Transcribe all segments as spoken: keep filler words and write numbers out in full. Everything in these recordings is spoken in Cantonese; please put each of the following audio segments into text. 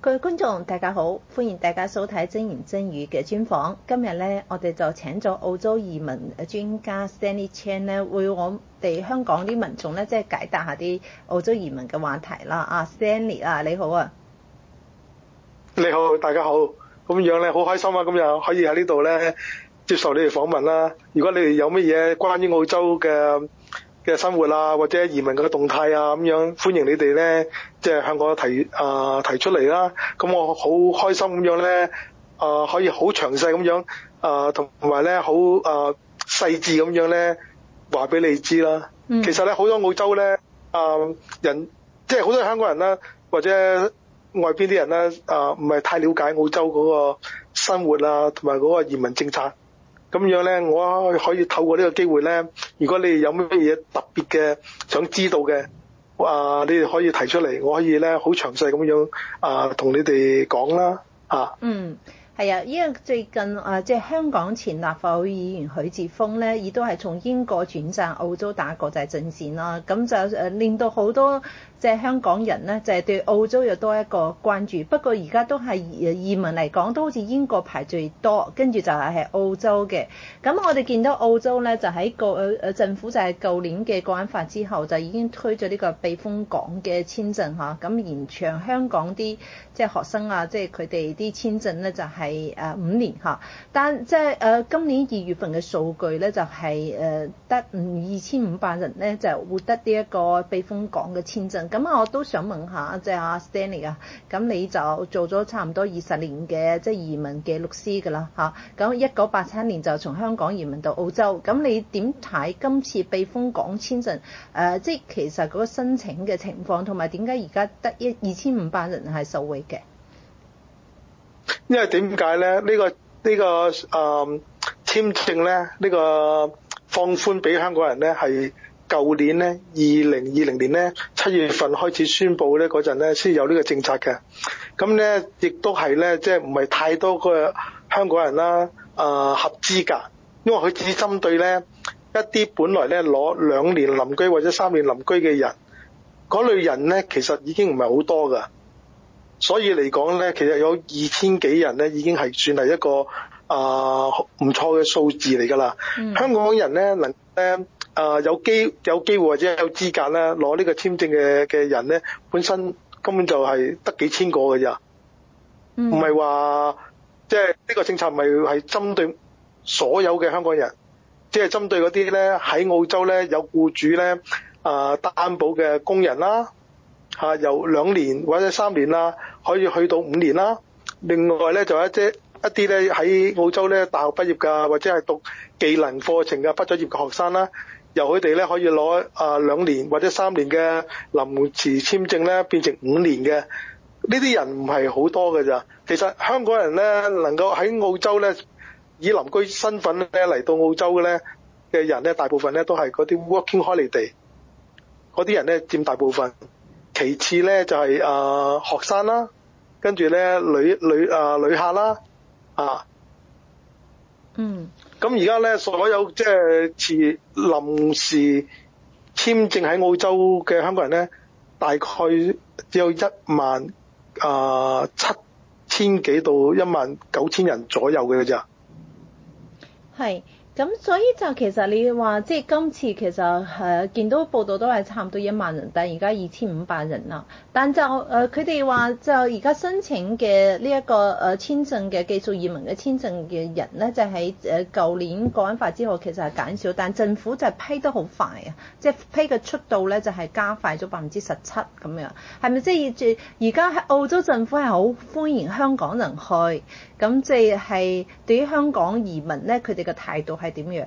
各位觀眾大家好，歡迎大家收睇真言真語嘅專訪。今日咧，我哋就請咗澳洲移民專家 Stanley Chan 咧，為我哋香港啲民眾咧，即係解答下啲澳洲移民嘅話題啦。啊 ，Stanley 啊，你好啊！ 你好，大家好。咁樣咧，好開心啊！今日可以喺呢度咧接受你哋訪問啦。如果你哋有乜嘢關於澳洲嘅嘅生活啊，或者移民嘅動態啊，咁樣歡迎你哋咧，即係向我提啊、呃、提出嚟啦。咁我好開心咁樣咧，啊、呃、可以好詳細咁樣啊，同埋咧好啊細緻咁樣咧話俾你知啦。嗯、其實咧好多澳洲咧啊、呃、人，即係好多香港人啦，或者外邊啲人咧啊唔係太了解澳洲嗰個生活啊，同埋嗰個移民政策。咁樣咧，我可以透過呢個機會咧，如果你哋有乜嘢特別嘅想知道嘅，啊，你哋可以提出嚟，我可以咧好詳細咁樣啊同你哋講啦，啊。嗯。 係啊，因為最近啊，即係香港前立法會議員許智峰咧，亦都係從英國轉戰澳洲打國際陣線啦。咁就誒令到好多即係香港人咧，就係對澳洲有多一個關注。不過而家都係移民嚟講，都好似英國排最多，跟住就係係澳洲嘅。咁我哋見到澳洲咧，就喺個誒政府就係舊年嘅國安法之後，就已經推咗呢個避風港嘅簽證嚇，咁延長香港啲即係學生啊，即係佢哋啲簽證咧就係、是。係誒五年嚇，但即係誒今年二月份嘅數據咧，就係誒得二千五百人咧就獲得呢一個避風港嘅簽證。咁啊，我都想問下即係阿 Stanley 啊，咁你就做咗差唔多二十年嘅即係移民嘅律師㗎啦嚇。咁一九八七年就從香港移民到澳洲，咁你點睇今次避風港簽證？誒、呃，即係其實嗰個申請嘅情況，同埋點解而家得一二千五百人係受惠嘅？ 因為點解咧？呢、這個呢、這個誒、呃、簽證咧，呢、這個放寬俾香港人咧，係舊年咧二零二零年咧七月份開始宣布咧嗰陣咧先有呢個政策嘅。咁咧亦都係咧，即係唔係太多個香港人啦誒、呃、合資格，因為佢只針對咧一啲本來咧攞兩年臨居或者三年臨居嘅人，嗰類人咧其實已經唔係好多㗎。所以嚟講咧，其實有二千幾人咧，已經係算係一個啊唔錯嘅數字嚟㗎啦。嗯、香港人咧能咧啊有機有機會或者有資格咧攞呢個簽證嘅嘅人咧，本身根本就係得幾千個㗎咋，唔係話即係呢個政策唔係係針對所有嘅香港人，即係針對嗰啲咧喺澳洲咧有僱主咧啊擔保嘅工人啦。嚇、啊，由兩年或者三年啦，可以去到五年啦。另外咧，就有一啲一啲咧喺澳洲咧大學畢業㗎，或者係讀技能課程嘅畢咗業嘅學生啦，由佢哋咧可以攞啊兩年或者三年嘅臨時簽證咧，變成五年嘅。呢啲人唔係好多㗎咋。其實香港人咧能夠喺澳洲咧以臨居身份咧嚟到澳洲嘅咧嘅人咧，大部分咧都係嗰啲 working holiday，嗰啲人咧佔大部分。其次咧就係、是、啊、呃、學生啦，跟住咧旅旅啊旅客啦，啊，嗯，咁而家咧所有即係持臨時簽證喺澳洲嘅香港人咧，大概只有一萬啊七千幾到一萬九千人左右嘅咋。係。 咁所以就其實你話即係今次其實誒、呃、見到報道都係差唔多一萬人，但係而家二千五百人啦。但就誒佢哋話就而家申請嘅呢一個誒簽證嘅技術移民嘅簽證嘅人咧，就喺誒舊年國安法之後其實係減少，但政府就批得好快啊，即係批嘅速度咧就係加快咗百分之十七咁樣。係咪即係而家喺澳洲政府係好歡迎香港人去？咁即係對於香港移民咧，佢哋嘅態度係點樣？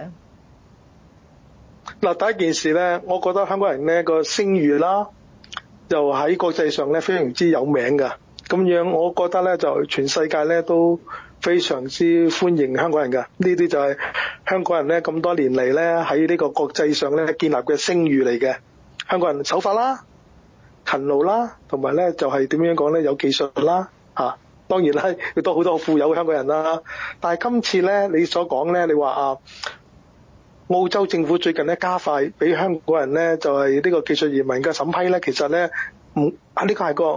嗱，第一件事咧，我覺得香港人咧個聲譽啦，就喺國際上咧非常之有名㗎。咁樣我覺得咧就全世界咧都非常之歡迎香港人㗎。呢啲就係香港人咧咁多年嚟咧喺呢個國際上咧建立嘅聲譽嚟嘅。香港人守法啦、勤勞啦，同埋咧就係點樣講咧有技術啦嚇。當然啦，亦都好多富有嘅香港人啦。但係今次咧，你所講咧，你話啊，澳洲政府最近咧加快俾香港人咧就係、是、呢個技術移民嘅審批咧，其實咧唔啊呢個係個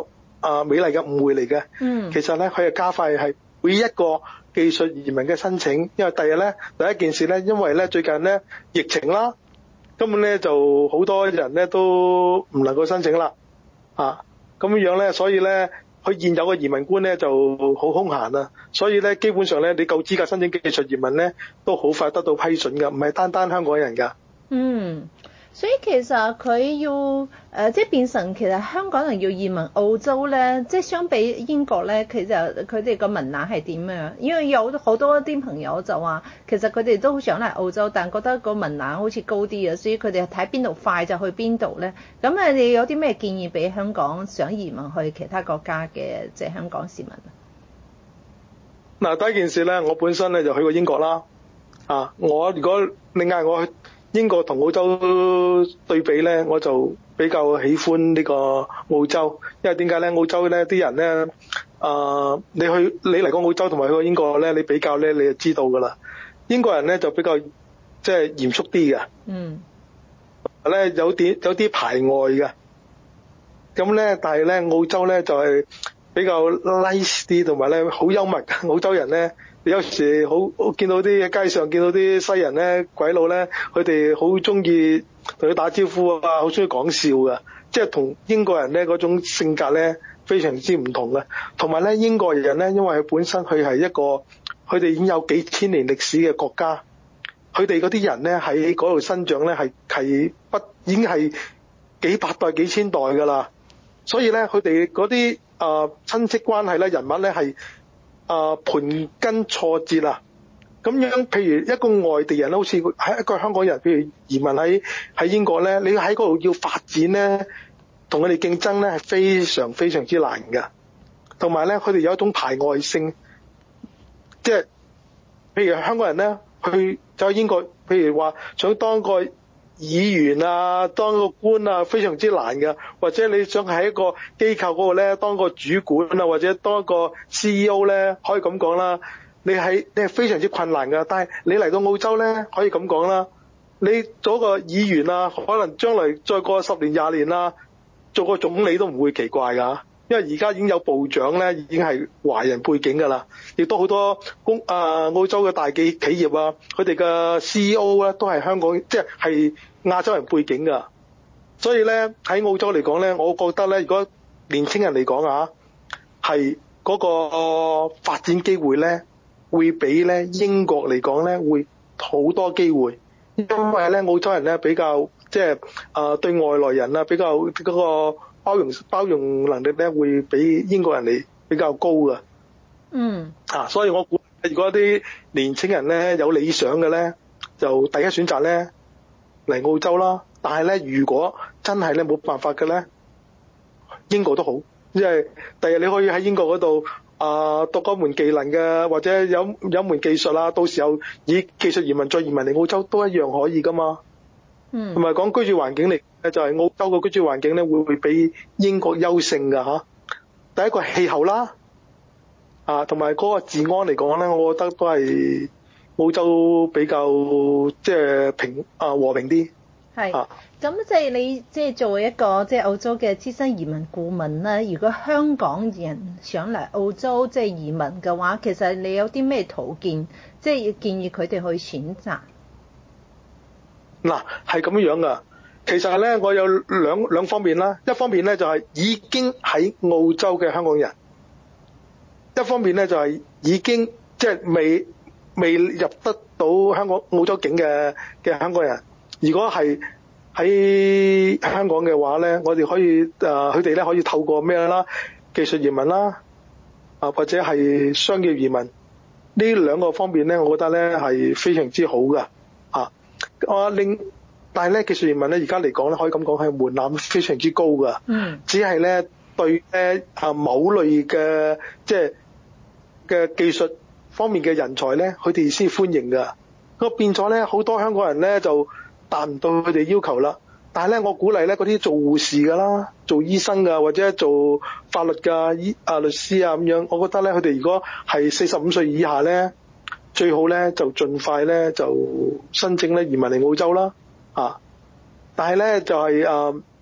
啊美麗嘅誤會嚟嘅。 嗯， 其實咧佢係加快係每一個技術移民嘅申請，因為第日咧第一件事咧，因為咧最近咧疫情啦，根本咧就好多人咧都唔能夠申請啦，啊咁樣咧，所以咧佢現有嘅移民官咧就好空閒啦，所以咧基本上咧你夠資格申請技術移民咧都好快得到批准㗎，唔係單單香港人㗎。 嗯。所以其實佢要誒、呃，即係變成其實香港人要移民澳洲咧，即係相比英國咧，其實佢哋個門檻係點樣？因為有好多啲朋友就話，其實佢哋都好想嚟澳洲，但覺得個門檻好似高啲啊，所以佢哋睇邊度快就去邊度咧。咁啊，你有啲咩建議俾香港想移民去其他國家嘅即係香港市民啊？ 嗱，第一件事咧，我本身咧就去過英國啦。啊，我如果你嗌我去英國同澳洲對比咧，我就比較喜歡呢個澳洲，因為點解咧？澳洲咧啲人咧，啊、呃，你去你嚟過澳洲同埋去過英國咧，你比較咧，你就知道噶啦。英國人咧就比較即係嚴肅啲嘅， 嗯， 咧有啲有啲排外嘅，咁咧但係咧澳洲咧就係、是、比較 nice 啲，同埋咧好幽默。澳洲人咧。有時好見到啲街上見到啲西人咧、鬼佬咧，佢哋好中意同佢打招呼啊，好中意講笑㗎，即係同英國人咧嗰種性格咧非常之唔同嘅。同埋咧英國人咧，因為佢本身佢係一個佢哋已經有幾千年歷史嘅國家，佢哋嗰啲人咧喺嗰度生長咧係係不已經係幾百代幾千代㗎啦，所以咧佢哋嗰啲啊親戚關係咧人物咧係。啊，盤根錯節啊！咁樣，譬如一個外地人好似係一個香港人，譬如移民喺喺英國咧，你喺嗰度要發展咧，同佢哋競爭咧係非常非常之難㗎。同埋咧，佢哋有一種排外性，即係譬如香港人咧去走去英國，譬如話想當個議員啊，當個官啊，非常之難㗎。或者你想喺一個機構嗰度咧，當個主管啊，或者當一個 C E O 咧，可以咁講啦。你係你係非常之困難㗎。但係你嚟到澳洲咧，可以咁講啦。你做個議員啊，可能將來再過十年廿年啦，做個總理都唔會奇怪㗎。因為而家已經有部長咧，已經係華人背景㗎啦。亦都好多公啊澳洲嘅大企企業啊，佢哋嘅 C E O 咧都係香港，即係係亞洲人背景㗎。所以咧喺澳洲嚟講咧，我覺得咧，如果年青人嚟講啊，係嗰個發展機會咧，會比咧英國嚟講咧會好多機會，因為咧澳洲人咧比較即係啊對外來人啊比較嗰個包容包容能力咧會比英國人嚟比較高㗎。 嗯。啊， 所以我估如果啲年青人咧有理想嘅咧，就第一選擇咧嚟澳洲啦。但係咧，如果真係咧冇辦法嘅咧，英國都好，因為第日你可以喺英國嗰度啊讀嗰門技能嘅，或者有有門技術啦，到時候以技術移民再移民嚟澳洲都一樣可以噶嘛。嗯。同埋講居住環境嚟咧，就係、是、澳洲個居住環境咧會唔會比英國優勝㗎嚇？第一個氣候啦，啊同埋嗰個治安嚟講咧，我覺得都係澳洲比較即係平啊和平啲。 係，咁即係你即係作為一個即係澳洲嘅資深移民顧問啦。如果香港人想嚟澳洲即係移民嘅話，其實你有啲咩途徑，即係要建議佢哋去選擇？ 嗱，係咁樣噶。其實咧，我有兩兩方面啦。一方面咧就係已經喺澳洲嘅香港人，一方面咧就係已經即係未未入得到香港澳洲境嘅嘅香港人。如果係喺香港嘅話咧，我哋可以誒，佢哋咧可以透過咩啦？技術移民啦，啊或者係商業移民呢兩個方面咧，我覺得咧係非常之好噶。啊，啊另但係咧技術移民咧而家嚟講咧，可以咁講係門檻非常之高噶。嗯。只係咧對咧啊某類嘅即係嘅技術方面嘅人才咧，佢哋先歡迎噶。咁變咗咧，好多香港人咧就達唔到佢哋要求啦，但係咧，我鼓勵咧嗰啲做護士㗎啦、做醫生㗎或者做法律㗎、醫啊律師啊咁樣，我覺得咧佢哋如果係四十五歲以下咧，最好咧就盡快咧就申請咧移民嚟澳洲啦，啊！但係咧就係、是、誒、呃，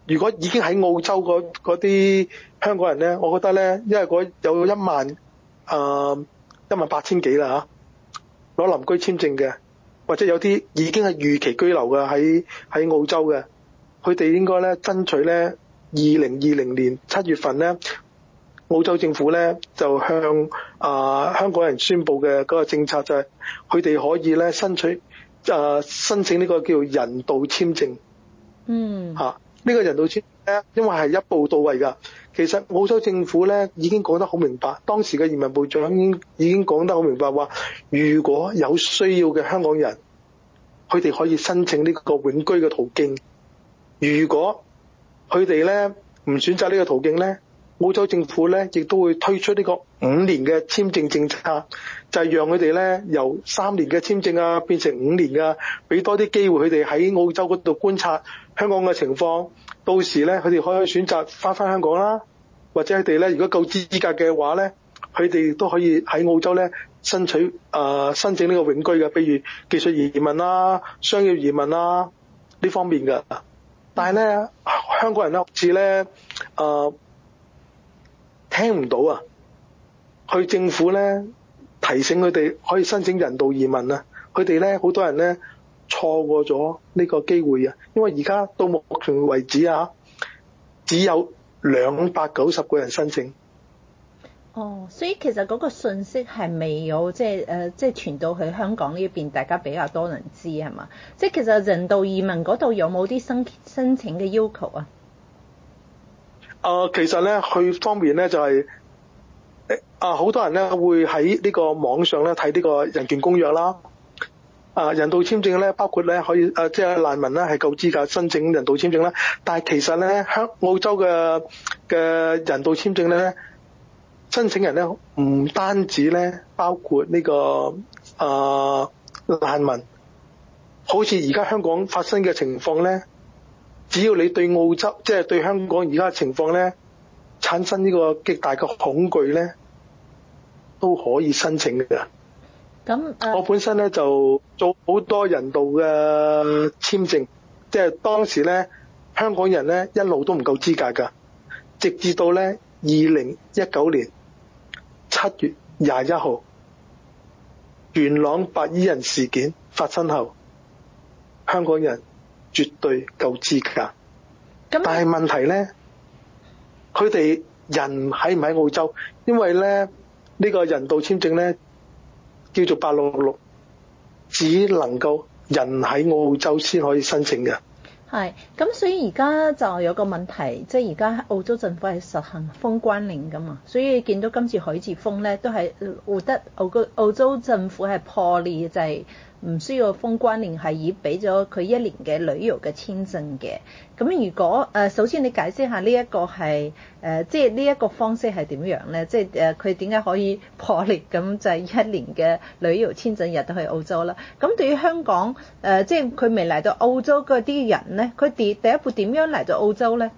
如果已經喺澳洲嗰啲香港人咧，我覺得咧，因為嗰有一萬誒、呃、一萬八千幾啦嚇，攞臨居簽證嘅，或者有啲已經係預期居留嘅喺喺澳洲嘅，佢哋應該咧爭取咧二零二零年七月份咧，澳洲政府咧就向啊、呃、香港人宣布嘅嗰個政策就係佢哋可以咧申取誒、呃、申請呢個叫人道簽證。 嗯。 嚇、啊。呢、這個人道簽證咧，因為係一步到位㗎。其實澳洲政府咧已經講得好明白，當時嘅移民部長已經已經講得好明白話，如果有需要嘅香港人，佢哋可以申請呢個永居嘅途徑。如果佢哋咧唔選擇呢個途徑咧，澳洲政府咧亦都會推出呢個五年嘅簽證政策，就係讓佢哋咧由三年嘅簽證啊變成五年啊，俾多啲機會佢哋喺澳洲嗰度觀察香港嘅情況。到時咧佢哋可以選擇翻返香港啦，或者佢哋咧如果夠資格嘅話咧，佢哋都可以喺澳洲咧申取誒、呃、申請呢個永居嘅，譬如技術移民啊、商業移民啊呢方面嘅。但係咧香港人咧好似咧誒聽唔到啊，去政府咧提醒佢哋可以申請人道移民啊，佢哋咧好多人咧錯過咗呢個機會啊，因為而家到目前為止啊，只有兩百九十個人申請。 哦，所以其實嗰個信息係未有即係誒，即係傳到去香港呢邊，大家比較多人知係嘛？即係其實人道移民嗰度有冇啲申申請嘅要求啊？ 誒、呃，其實咧，佢方面咧就係誒啊，好多人咧會喺呢個網上咧睇呢個人權公約啦。啊，人道簽證咧，包括咧可以誒，即係難民咧係夠資格申請人道簽證啦。但係其實咧，香澳洲嘅嘅人道簽證咧，申請人咧唔單止咧包括呢、這個誒、呃、難民，好似而家香港發生嘅情況咧，只要你對澳洲即係、就是、對香港而家嘅情況咧產生呢個極大嘅恐懼咧，都可以申請嘅。 咁、uh, 我本身咧就做好多人道嘅簽證，即係當時咧香港人咧一路都唔夠資格㗎，直至到咧二零一九年七月廿一號元朗白衣人事件發生後，香港人絕對夠資格。但係問題咧，佢哋人喺唔喺澳洲？因為咧呢個人道簽證咧叫做八六六，只能夠人喺澳洲先可以申請嘅。 係，咁所以而家就有個問題，即係而家澳洲政府係實行封關令㗎嘛，所以見到今次許智峰咧都係獲得澳澳洲政府係破例，就係、是、唔需要封關令，係已俾咗佢一年嘅旅遊嘅簽證嘅。咁如果誒、呃，首先你解釋下呢一個係誒，即係呢一個方式係點樣咧？即係誒，佢點解可以破例咁就係一年嘅旅遊簽證入到去澳洲啦？咁對於香港誒、呃，即係佢未嚟到澳洲嗰啲人咧，佢第第一步點樣嚟到澳洲咧？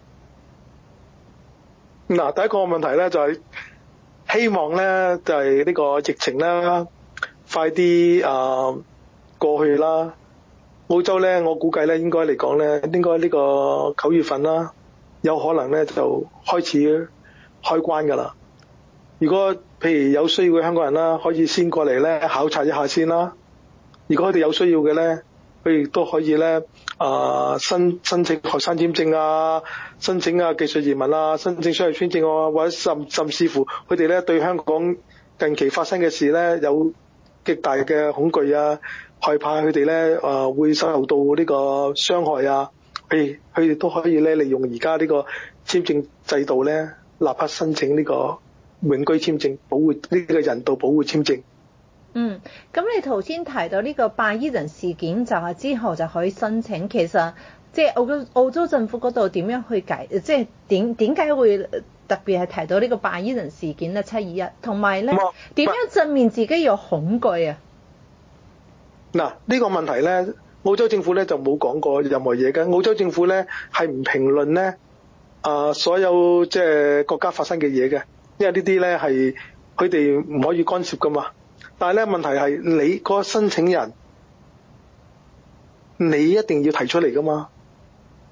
嗱，第一個問題咧就係、是、希望咧就係、是、呢個疫情啦，快啲啊、呃、過去啦。澳洲咧，我估計咧應該嚟講咧，應該呢個九月份啦，有可能咧就開始開關㗎啦。如果譬如有需要嘅香港人啦，可以先過嚟咧考察一下先啦。如果佢哋有需要嘅咧，佢亦都可以咧啊、呃、申申請學生簽證啊，申請啊技術移民啊，申請商業簽證啊，或者甚甚至乎佢哋咧對香港近期發生嘅事咧有極大嘅恐懼啊，害怕佢哋咧啊會受到呢個傷害啊，誒佢哋都可以咧利用而家呢個簽證制度咧，立刻申請呢個永居簽證，保護呢個人道保護簽證。 嗯，咁你頭先提到呢個白衣人事件，就係之後就可以申請。其實即係澳洲澳洲政府嗰度點樣去解？即係點點解會特別係提到呢個白衣人事件咧？七二一，同埋咧點樣正面自己有恐懼啊？ 嗱，呢個問題咧，澳洲政府咧就冇講過任何嘢嘅。澳洲政府咧係唔評論咧啊所有即係國家發生嘅嘢嘅，因為呢啲咧係佢哋唔可以干涉噶嘛。但係咧問題係你嗰個申請人，你一定要提出嚟噶嘛。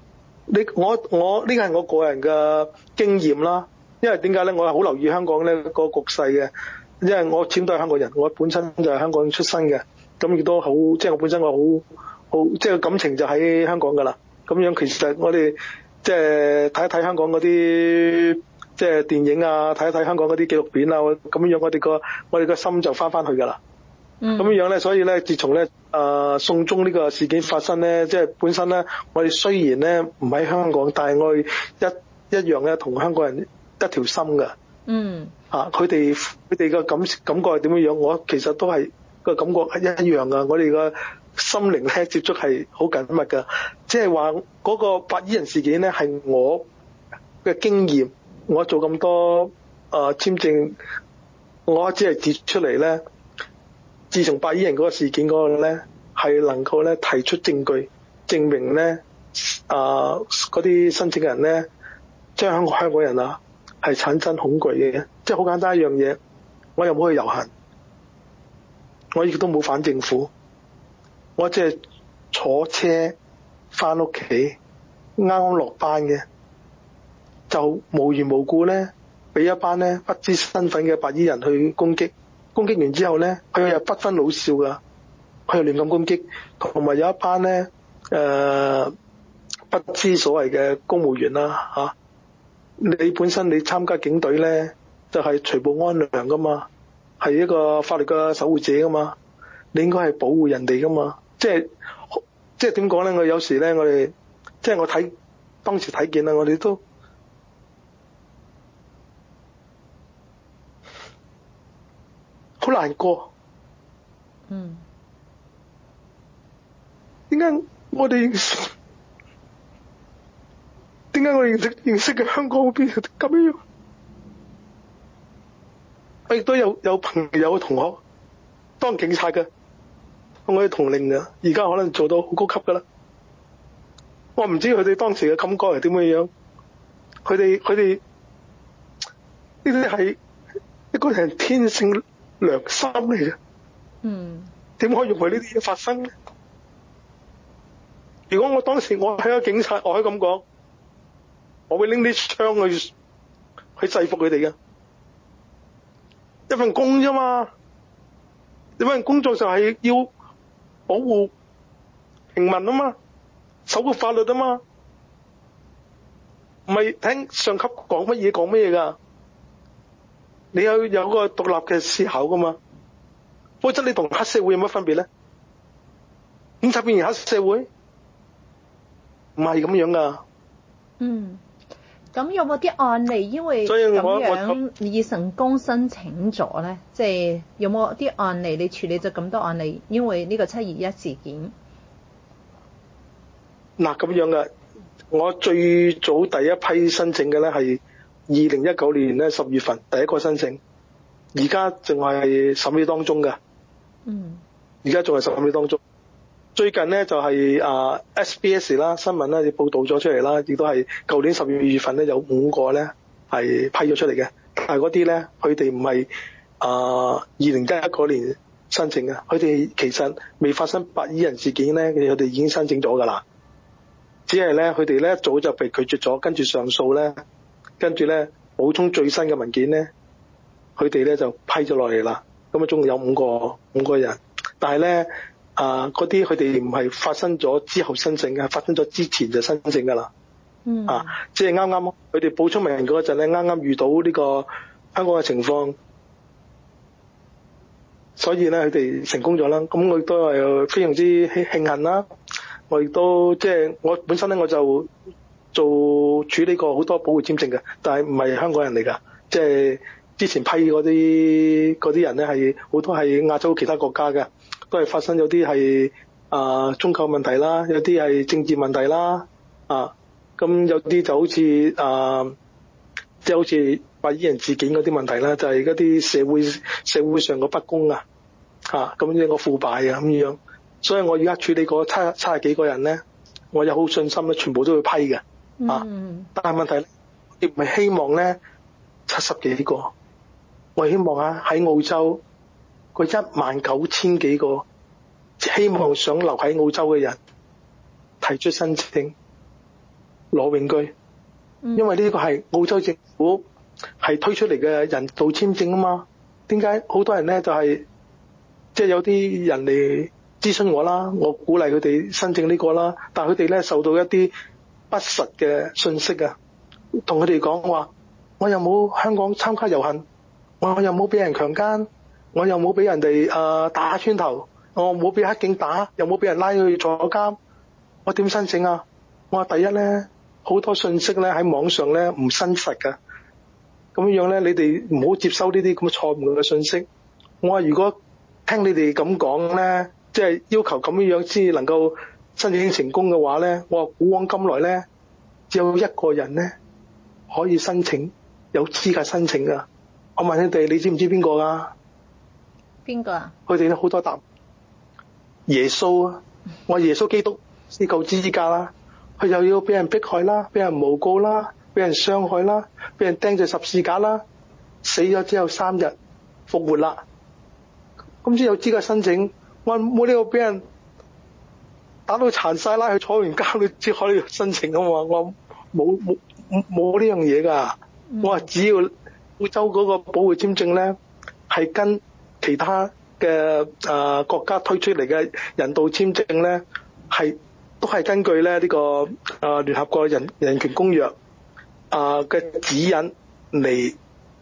你我我呢個係我個人嘅經驗啦，因為點解咧？我係好留意香港咧個局勢嘅，因為我始終都係香港人，我本身就係香港出生嘅，咁亦都好，即係我本身我好好，即係感情就喺香港噶啦。咁樣其實我哋即係睇一睇香港嗰啲即係電影啊，睇一睇香港嗰啲紀錄片啊，咁樣我哋個我哋個心就翻翻去噶啦。咁樣樣咧，所以咧，自從咧誒送中呢個事件發生咧，即係本身咧，我哋雖然咧唔喺香港，但係我哋一一樣咧同香港人一條心㗎。嗯。啊，佢哋佢哋個感感覺係點樣樣？我其實都係個感覺係一樣㗎。我哋個心靈咧接觸係好緊密㗎。即係話嗰個白衣人事件咧係我嘅經驗，我做咁多誒、呃、簽證，我只係指出嚟咧。自從白衣人嗰個事件嗰個咧，係能夠咧提出證據，證明咧啊嗰啲申請人咧，即係香港香港人啊，係產生恐懼嘅，即係好簡單一樣嘢。我又冇去遊行，我亦都冇反政府，我只係坐車翻屋企，啱啱落班嘅，就無緣無故咧，俾一班咧不知身份嘅白衣人去攻擊。攻擊完之後咧，佢又不分老少噶，佢又亂咁攻擊，同埋有一班咧誒、呃、不知所謂嘅公務員啦嚇、啊。你本身你參加警隊咧，就係、是、除暴安良噶嘛，係一個法律嘅守護者噶嘛，你應該係保護人哋噶嘛。即係即係點講咧？我有時咧，我哋即係我睇當時睇見啦，我哋都。好難過，嗯，點解我哋認識？點解我認識認識嘅香港會變成咁樣？我亦都有有朋友同學當警察嘅，同我哋同齡嘅，而家可能做到好高級噶啦。我唔知佢哋當時嘅感覺係點樣樣，佢哋佢哋呢啲係一個人天性良心嚟嘅，嗯，點可以容許呢啲嘢發生咧？如果我當時我係個警察，我可以咁講，我會拎啲槍去去制服佢哋嘅，一份工啫嘛，一份工作就係要保護平民啊嘛，守護法律啊嘛，唔係聽上級講乜嘢講乜嘢噶。你有有個獨立嘅思考噶嘛？否則你同黑社會有乜分別咧？警察變成黑社會，唔係咁樣噶。嗯， 咁有冇啲案例因為咁樣而成功申請咗咧？即係有冇啲案例你處理咗咁多案例，因為呢個七二一事件？ 嗱咁樣嘅，我最早第一批申請嘅咧係二零一九年咧十月份第一個申請，而家仲係審理當中嘅。嗯，而家仲係審理當中。最近咧就係、是、啊 S B S 啦，新聞咧報導咗出嚟啦，亦都係舊年十二月份咧有五個咧係批咗出嚟嘅，但係嗰啲咧佢哋唔係啊二零一一嗰年申請嘅，佢哋其實未發生白衣人事件咧，佢哋已經申請咗㗎啦，只係咧佢哋咧早就被拒絕咗，跟住上訴咧。跟住咧補充最新嘅文件咧，佢哋咧就批咗落嚟啦。咁啊，總共有五個五個人，但係咧啊嗰啲佢哋唔係發生咗之後申請嘅，係發生咗之前就申請㗎啦。嗯。啊，即係啱啱佢哋補充文嗰陣咧，啱啱遇到呢個香港嘅情況，所以咧佢哋成功咗啦。咁我亦都係非常之慶幸啦。我亦都即係我本身咧我就。做處理過好多保護簽證嘅，但係唔係香港人嚟㗎，即係之前批嗰啲嗰啲人咧係好多係亞洲其他國家嘅，都係發生有啲係啊宗教問題啦，有啲係政治問題啦，啊咁有啲就好似啊即係好似白衣人事件嗰啲問題啦，就係嗰啲社會社會上嘅不公啊，嚇咁樣個腐敗啊咁樣，所以我而家處理過七七十幾個人咧，我有好信心咧，全部都會批嘅。啊！但係問題咧，亦唔係希望咧七十幾個，我希望啊喺澳洲個一萬九千幾個希望想留喺澳洲嘅人提出申請， 攞永居，因為呢個係澳洲政府係推出嚟嘅人道簽證啊嘛。點解好多人咧就係即係有啲人嚟諮詢我啦，我鼓勵佢哋申請呢個啦，但係佢哋咧受到一啲不實嘅信息啊，同佢哋講話，我又冇香港參加遊行，我又冇俾人強姦，我又冇俾人哋誒、呃、打穿頭，我冇俾黑警打，又冇俾人拉去坐監，我點申請啊？我話第一咧，好多信息咧喺網上咧唔真實㗎，咁樣咧你哋唔好接收呢啲咁嘅錯誤嘅信息。我話如果聽你哋咁講咧，即係要求咁樣先能夠申請成功嘅話咧，我話古往今來咧，只有一個人咧可以申請，有資格申請㗎。我問你哋，你知唔知邊個㗎？ 邊個啊？ 佢哋好多答耶穌啊！我話耶穌基督先夠資格啦，佢又要俾人迫害啦，俾人誣告啦，俾人傷害啦，俾人釘在十字架啦，死咗之後三日復活啦，咁先有資格申請。我冇呢個俾人打到殘晒啦，佢坐完監佢先可以申請啊嘛。我冇冇冇呢樣嘢㗎。我話只要澳洲嗰個保護簽證咧係跟其他嘅誒、呃、國家推出嚟嘅人道簽證咧，係都係根據咧呢、這個誒、呃、聯合國人人權公約啊嘅、呃、指引嚟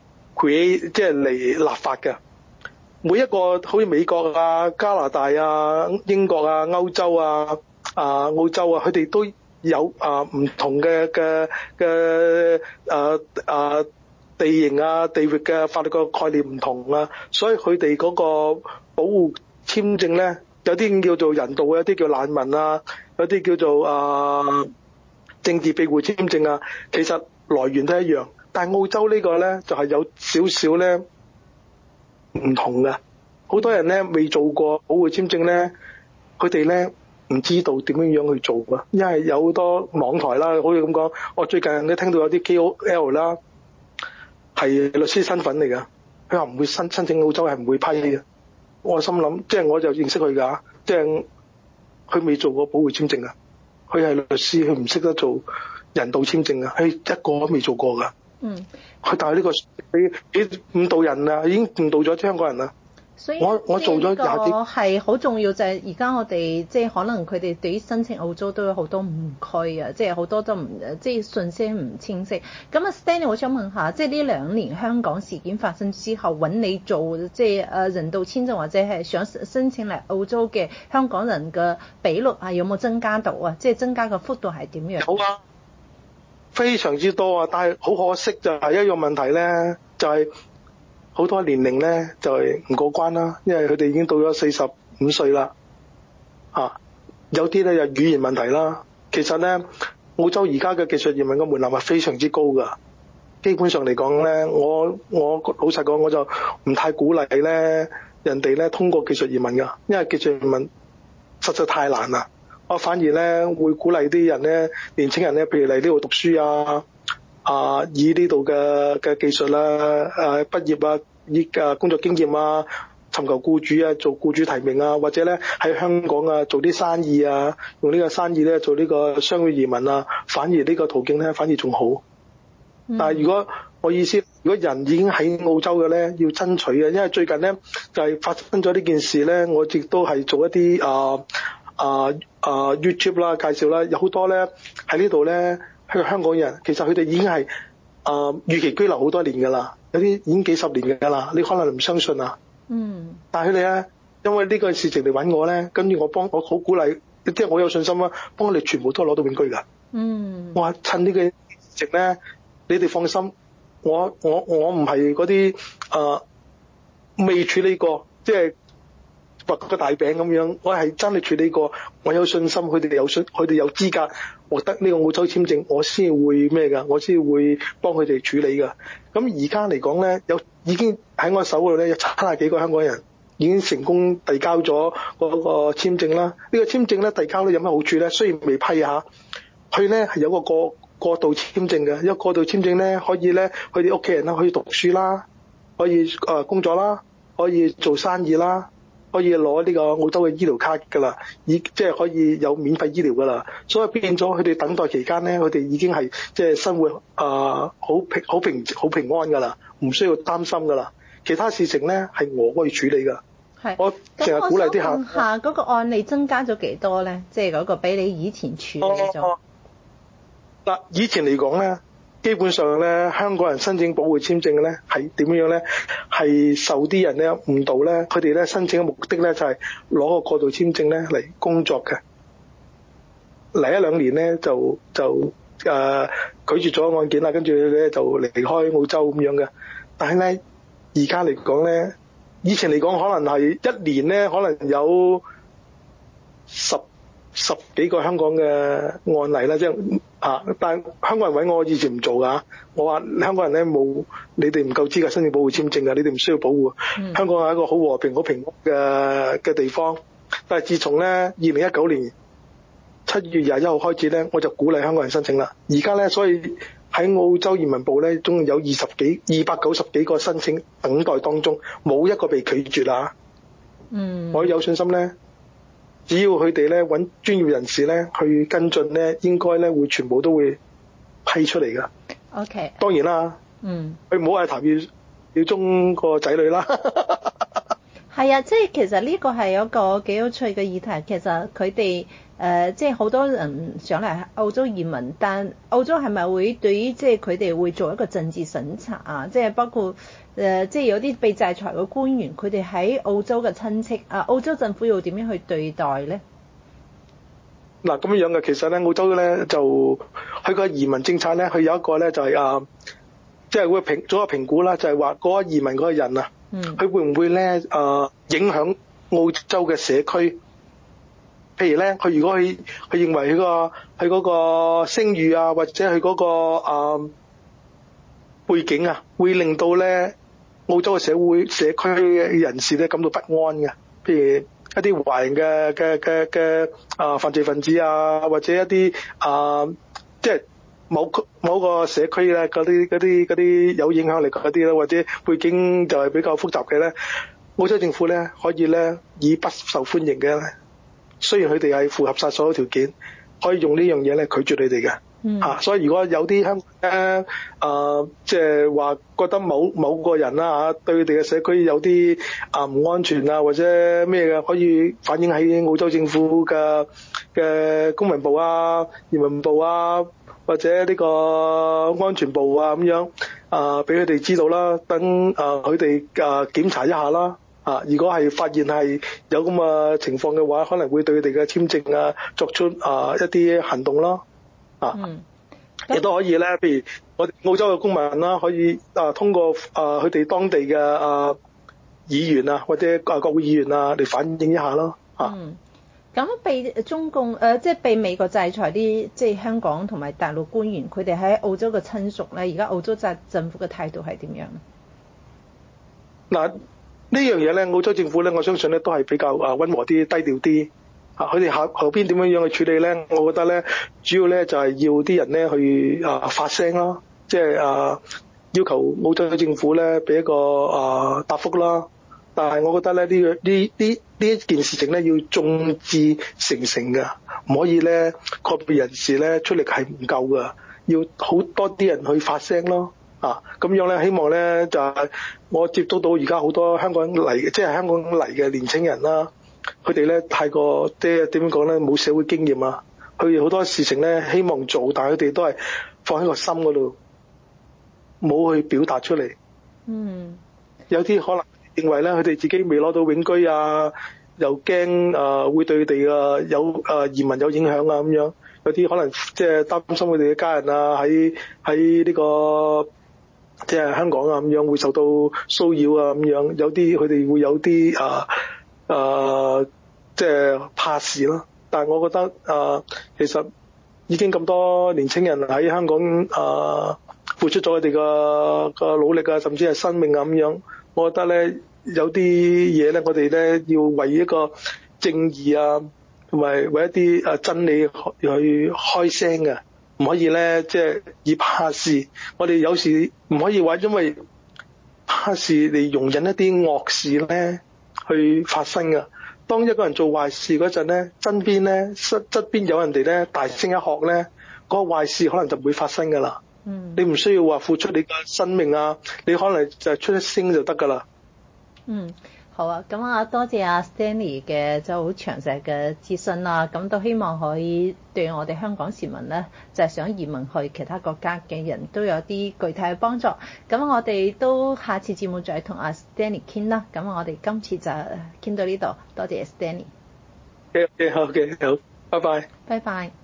create 即係嚟立法嘅。每一個好似美國啊、加拿大啊、英國啊、歐洲啊、啊澳洲啊，佢哋都有啊唔同嘅嘅嘅誒誒地形啊、地域嘅法律個概念唔同啊，所以佢哋嗰個保護簽證咧，有啲叫做人道，有啲叫難民啊，有啲叫做啊政治庇護簽證啊，其實來源都一樣，但係澳洲呢個咧就係有少少咧唔同嘅。好多人咧未做過保護簽證咧，佢哋咧唔知道點樣樣去做啊，因為有好多網台啦，好似咁講，我最近都聽到有啲 K O L 啦係律師身份嚟㗎，佢話唔會申申請澳洲係唔會批嘅。我心諗，即係我就認識佢㗎，即係佢未做過保護簽證啊，佢係律師，佢唔識得做人道簽證啊，佢一個都未做過㗎。 嗯， 佢但係呢個俾俾誤導人啊，已經誤導咗香港人啦。 所以我我做咗廿幾係好重要，就係而家我哋即係可能佢哋對於申請澳洲都有好多誤區啊，即係好多都唔即係信息唔清晰。咁啊 Stanley，我想問下，即係呢兩年香港事件發生之後，揾你做即係誒人道簽證或者係想申請嚟澳洲嘅香港人嘅比率啊，有冇增加到啊？即係增加嘅幅度係點樣？ 有啊，非常之多啊！但係好可惜就係一樣問題咧，就係、是。好多年齡咧就係、是、唔過關啦，因為佢哋已經到咗四十五歲啦。啊，有啲咧有語言問題啦。其實咧，澳洲而家嘅技術移民嘅門檻係非常之高㗎。基本上嚟講咧，我我老實講，我就唔太鼓勵咧人哋咧通過技術移民㗎，因為技術移民實在太難啦。我反而咧會鼓勵啲人咧，年輕人咧，譬如嚟呢度讀書啊。啊！以呢度嘅嘅技術啦，誒畢業啊，以誒工作經驗啊，尋求僱主啊，做僱主提名啊，或者咧喺香港啊做啲生意啊，用呢個生意咧做呢個商業移民啊，反而呢個途徑咧反而仲好。嗯、但係如果我意思，如果人已經喺澳洲嘅咧，要爭取嘅，因為最近咧就係、是、發生咗呢件事咧，我亦都係做一啲啊啊啊 YouTube 啦介紹啦，有好多咧喺呢度咧。香港人其實佢哋已經係啊、呃、預期居留好多年㗎啦，有啲已經幾十年㗎啦，你可能唔相信啊。嗯。但係佢哋咧，因為呢個事情嚟揾我咧，跟住我幫我好鼓勵，即係我有信心啊，幫佢哋全部都攞到永居㗎。嗯。我話趁呢個事情咧，你哋放心，我我我唔係嗰啲啊未處理過，即係畫個大餅咁樣，我係真係處理過，我有信心，佢哋有信，佢哋有資格獲得呢個澳洲簽證，我先會咩㗎？我先會幫佢哋處理㗎。咁而家嚟講咧，有已經喺我手嗰度咧，有七十幾個香港人已經成功遞交咗嗰個簽證啦。呢、呢個簽證咧遞交咧有咩好處咧？雖然未批下，佢咧係有個過過渡簽證嘅，一個過渡簽證咧可以咧，佢哋屋企人啦可以讀書啦，可以誒、呃、工作啦，可以做生意啦。 可以攞呢個澳洲嘅醫療卡㗎啦，已即係可以有免費醫療㗎啦。所以變咗佢哋等待期間咧，佢哋已經係即係生活啊好、呃、平好平好平安㗎啦，唔需要擔心㗎啦。其他事情咧係我可以處理㗎。 係， 我成日鼓勵啲客。 下嗰個案例增加咗幾多咧？即係嗰個比你以前處理咗。嗱、 呃，以前嚟講咧。基本上咧，香港人申請保護簽證嘅咧係點樣咧？係受啲人咧誤導咧，佢哋咧申請嘅目的咧就係攞個過渡簽證咧嚟工作嘅。嚟一兩年咧就就誒、呃、拒絕咗案件啦，跟住咧就離開澳洲咁樣嘅。但係咧而家嚟講咧，以前嚟講可能係一年咧可能有十十幾個香港嘅案例啦，即係啊！但係香港人揾我以前唔做㗎，我話香港人咧冇，你哋唔夠資格申請保護簽證㗎，你哋唔需要保護。嗯、香港係一個好和平、好平安嘅嘅地方。但係自從咧二零一九年七月廿一號開始咧，我就鼓勵香港人申請啦。而家咧，所以喺澳洲移民部咧，總共有二十幾、二百九十幾個申請等待當中，冇一個被拒絕啦。嗯，我有信心咧。只要佢哋咧揾專業人士咧去跟進咧，應該咧會全部都會批出嚟噶。 OK。當然啦。嗯。佢唔好係譚耀耀宗個仔女啦。 係啊，即係其實呢個係一個幾有趣嘅議題。其實佢哋誒即係好多人上嚟澳洲移民，但澳洲係咪會對於即係佢哋會做一個政治審查啊？即係包括。誒、呃，即係有啲被制裁嘅官員，佢哋喺澳洲嘅親戚啊，澳洲政府要點樣去對待咧？ 嗱，咁樣嘅，其實咧，澳洲咧就佢個移民政策咧，佢有一個咧就係、是、啊，即係會評做一個評估啦，就係話嗰個移民嗰個人啊，嗯，佢會唔會咧誒、呃、影響澳洲嘅社區？譬如咧，佢如果佢佢認為佢個佢嗰個聲譽啊，或者佢嗰、那個啊、呃、背景啊，會令到咧。澳洲嘅社會社區嘅人士咧感到不安嘅，譬如一啲華人嘅嘅嘅嘅啊犯罪分子啊，或者一啲啊即係某區某個社區咧嗰啲嗰啲嗰啲有影響力嗰啲咧，或者背景就係比較複雜嘅咧，澳洲政府咧可以咧以不受歡迎嘅咧，雖然佢哋係符合晒所有條件，可以用呢樣嘢咧拒絕你哋嘅。嗯啊，所以如果有啲香港咧，啊，即係話覺得某某個人啦嚇、啊，對佢哋嘅社區有啲啊唔安全啊，或者咩嘅，可以反映喺澳洲政府嘅嘅公民部啊、移民部啊，或者呢個安全部啊咁樣啊，俾佢哋知道啦，等啊佢哋啊檢查一下啦。啊，如果係發現係有咁嘅情況嘅話，可能會對佢哋嘅簽證啊作出啊一啲行動咯。啊，亦都、嗯、可以咧，譬如我哋澳洲嘅公民啦，可以啊通過啊佢哋當地嘅啊議員啊或者啊國會議員啊嚟反映一下咯。啊， 嗯，咁被中共誒、呃、即係被美國制裁啲即係香港同埋大陸官員，佢哋喺澳洲嘅親屬咧，而家澳洲政政府嘅態度係點樣咧？ 嗱，呢樣嘢咧，澳洲政府咧，我相信咧都係比較啊溫和啲、低調啲。啊！佢哋後後邊點樣樣去處理咧？我覺得咧，主要咧就係要啲人咧去啊發聲啦，即係啊要求澳洲政府咧俾一個啊答覆啦。但係我覺得咧呢個呢呢呢一件事情咧要眾志成城㗎，唔可以咧個別人士咧出力係唔夠㗎，要好多啲人去發聲咯。啊，咁樣咧希望咧就係我接觸到而家好多香港嚟嘅，即係香港嚟嘅年青人啦。佢哋咧太過即係點樣講咧，冇社會經驗啊！佢哋好多事情咧希望做，但係佢哋都係放喺個心嗰度，冇去表達出嚟。嗯，有啲可能認為咧，佢哋自己未攞到永居啊，又驚啊會對佢哋啊有啊移民有影響啊咁樣。有啲可能即係擔心佢哋嘅家人啊喺喺呢個即係香港啊咁樣會受到騷擾啊咁樣。有啲佢哋會有啲啊。誒、呃，即係怕事咯。但係我覺得誒、呃，其實已經咁多年青人喺香港誒、呃、付出咗佢哋嘅嘅努力啊，甚至係生命啊咁樣。我覺得咧，有啲嘢咧，我哋咧要為一個正義啊，同埋為一啲誒真理去開聲嘅，唔可以咧即係以怕事。我哋有時唔可以話因為怕事嚟容忍一啲惡事咧。 去發生㗎。當一個人做壞事嗰陣咧，身邊咧側側邊有人哋咧大聲一喝咧，嗰、那個壞事可能就唔會發生㗎啦。 嗯， 你唔需要話付出你嘅生命啊，你可能就出一聲就得㗎啦。 嗯。好啊，咁啊多謝阿 Stanley 嘅就好詳細嘅資訊啦，咁都希望可以對我哋香港市民咧，就係、是、想移民去其他國家嘅人都有啲具體嘅幫助。咁我哋都下次節目再同阿 Stanley 傾啦。咁我哋今次就傾到呢度，多謝 Stanley。 嘅嘅好嘅好，拜拜。 拜拜。